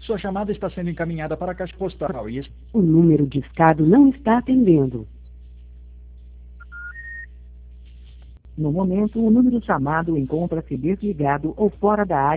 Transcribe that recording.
Sua chamada está sendo encaminhada para a caixa postal e... O número discado não está atendendo. No momento, o número chamado encontra-se desligado ou fora da área.